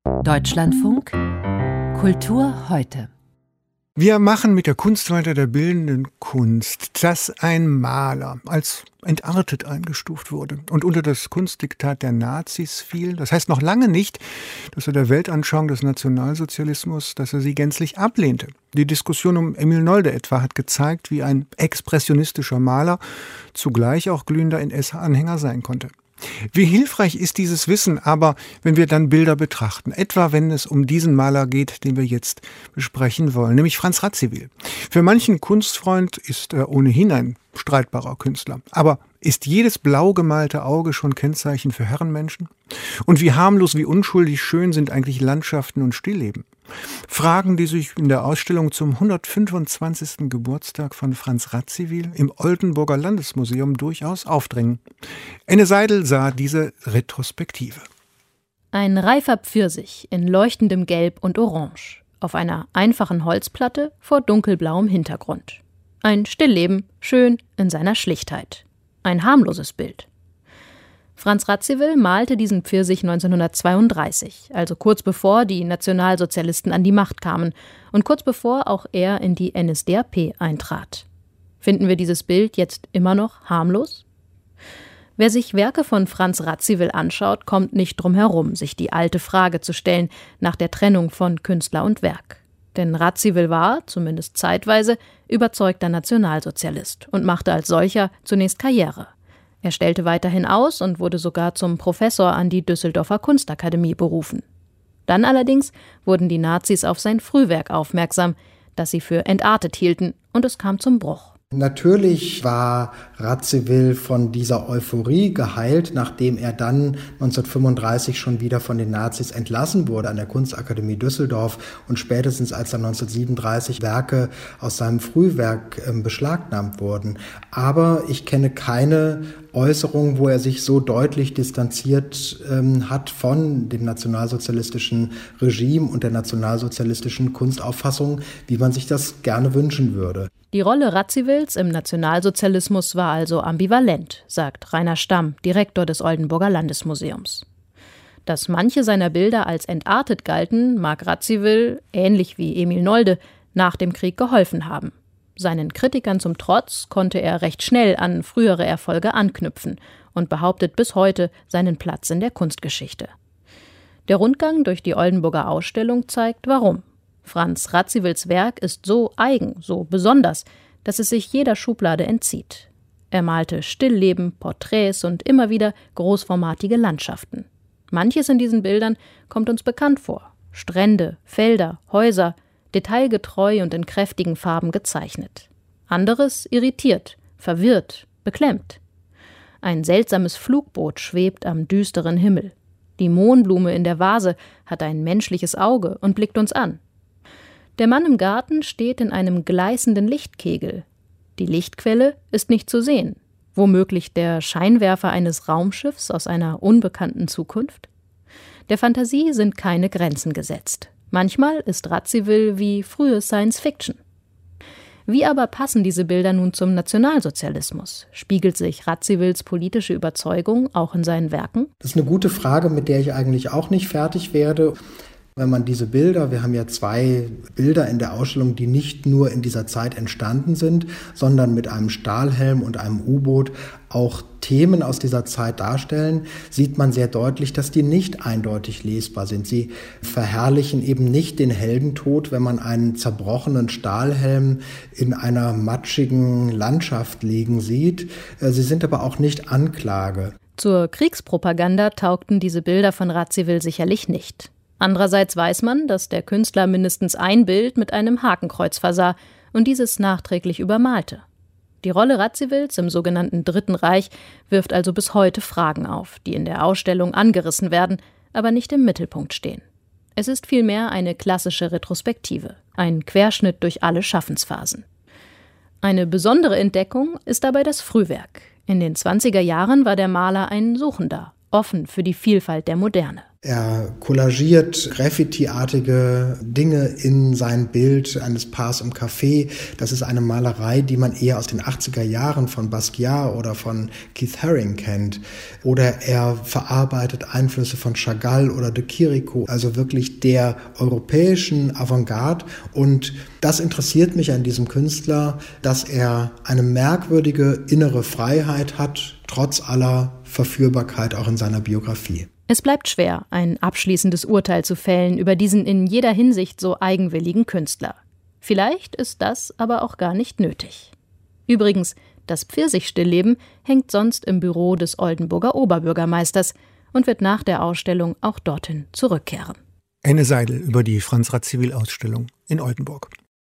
Deutschlandfunk Kultur heute. Wir machen mit der Kunst weiter der bildenden Kunst, dass ein Maler als entartet eingestuft wurde und unter das Kunstdiktat der Nazis fiel. Das heißt noch lange nicht, dass er der Weltanschauung des Nationalsozialismus, dass er sie gänzlich ablehnte. Die Diskussion um Emil Nolde etwa hat gezeigt, wie ein expressionistischer Maler zugleich auch glühender NS-Anhänger sein konnte. Wie hilfreich ist dieses Wissen aber, wenn wir dann Bilder betrachten, etwa wenn es um diesen Maler geht, den wir jetzt besprechen wollen, nämlich Franz Radziwiłł. Für manchen Kunstfreund ist er ohnehin ein streitbarer Künstler. Aber ist jedes blau gemalte Auge schon Kennzeichen für Herrenmenschen? Und wie harmlos, wie unschuldig schön sind eigentlich Landschaften und Stillleben? Fragen, die sich in der Ausstellung zum 125. Geburtstag von Franz Radziwiłł im Oldenburger Landesmuseum durchaus aufdrängen. Enne Seidel sah diese Retrospektive. Ein reifer Pfirsich in leuchtendem Gelb und Orange, auf einer einfachen Holzplatte vor dunkelblauem Hintergrund. Ein Stillleben, schön in seiner Schlichtheit. Ein harmloses Bild. Franz Radziwiłł malte diesen Pfirsich 1932, also kurz bevor die Nationalsozialisten an die Macht kamen und kurz bevor auch er in die NSDAP eintrat. Finden wir dieses Bild jetzt immer noch harmlos? Wer sich Werke von Franz Radziwiłł anschaut, kommt nicht drum herum, sich die alte Frage zu stellen nach der Trennung von Künstler und Werk. Denn Radziwiłł war, zumindest zeitweise, überzeugter Nationalsozialist und machte als solcher zunächst Karriere. Er stellte weiterhin aus und wurde sogar zum Professor an die Düsseldorfer Kunstakademie berufen. Dann allerdings wurden die Nazis auf sein Frühwerk aufmerksam, das sie für entartet hielten, und es kam zum Bruch. Natürlich war Radziwiłł von dieser Euphorie geheilt, nachdem er dann 1935 schon wieder von den Nazis entlassen wurde an der Kunstakademie Düsseldorf und spätestens als dann 1937 Werke aus seinem Frühwerk beschlagnahmt wurden. Aber ich kenne keine Äußerung, wo er sich so deutlich distanziert hat von dem nationalsozialistischen Regime und der nationalsozialistischen Kunstauffassung, wie man sich das gerne wünschen würde. Die Rolle Radziwiłłs im Nationalsozialismus war also ambivalent, sagt Rainer Stamm, Direktor des Oldenburger Landesmuseums. Dass manche seiner Bilder als entartet galten, mag Radziwiłł, ähnlich wie Emil Nolde, nach dem Krieg geholfen haben. Seinen Kritikern zum Trotz konnte er recht schnell an frühere Erfolge anknüpfen und behauptet bis heute seinen Platz in der Kunstgeschichte. Der Rundgang durch die Oldenburger Ausstellung zeigt, warum. Franz Radziwiłls Werk ist so eigen, so besonders, dass es sich jeder Schublade entzieht. Er malte Stillleben, Porträts und immer wieder großformatige Landschaften. Manches in diesen Bildern kommt uns bekannt vor. Strände, Felder, Häuser, detailgetreu und in kräftigen Farben gezeichnet. Anderes irritiert, verwirrt, beklemmt. Ein seltsames Flugboot schwebt am düsteren Himmel. Die Mohnblume in der Vase hat ein menschliches Auge und blickt uns an. Der Mann im Garten steht in einem gleißenden Lichtkegel. Die Lichtquelle ist nicht zu sehen. Womöglich der Scheinwerfer eines Raumschiffs aus einer unbekannten Zukunft? Der Fantasie sind keine Grenzen gesetzt. Manchmal ist Radziwiłł wie frühe Science-Fiction. Wie aber passen diese Bilder nun zum Nationalsozialismus? Spiegelt sich Radziwiłls politische Überzeugung auch in seinen Werken? Das ist eine gute Frage, mit der ich eigentlich auch nicht fertig werde. Wenn man diese Bilder, wir haben ja 2 Bilder in der Ausstellung, die nicht nur in dieser Zeit entstanden sind, sondern mit einem Stahlhelm und einem U-Boot auch Themen aus dieser Zeit darstellen, sieht man sehr deutlich, dass die nicht eindeutig lesbar sind. Sie verherrlichen eben nicht den Heldentod, wenn man einen zerbrochenen Stahlhelm in einer matschigen Landschaft liegen sieht. Sie sind aber auch nicht Anklage. Zur Kriegspropaganda taugten diese Bilder von Radziwiłł sicherlich nicht. Andererseits weiß man, dass der Künstler mindestens ein Bild mit einem Hakenkreuz versah und dieses nachträglich übermalte. Die Rolle Radziwiłls im sogenannten Dritten Reich wirft also bis heute Fragen auf, die in der Ausstellung angerissen werden, aber nicht im Mittelpunkt stehen. Es ist vielmehr eine klassische Retrospektive, ein Querschnitt durch alle Schaffensphasen. Eine besondere Entdeckung ist dabei das Frühwerk. In den 20er Jahren war der Maler ein Suchender, offen für die Vielfalt der Moderne. Er collagiert Graffiti-artige Dinge in sein Bild eines Paars im Café. Das ist eine Malerei, die man eher aus den 80er Jahren von Basquiat oder von Keith Haring kennt. Oder er verarbeitet Einflüsse von Chagall oder de Chirico, also wirklich der europäischen Avantgarde. Und das interessiert mich an diesem Künstler, dass er eine merkwürdige innere Freiheit hat, trotz aller Verführbarkeit auch in seiner Biografie. Es bleibt schwer, ein abschließendes Urteil zu fällen über diesen in jeder Hinsicht so eigenwilligen Künstler. Vielleicht ist das aber auch gar nicht nötig. Übrigens, das Pfirsichstillleben hängt sonst im Büro des Oldenburger Oberbürgermeisters und wird nach der Ausstellung auch dorthin zurückkehren. Enne Seidel über die Franz-Radziwiłł-Ausstellung in Oldenburg.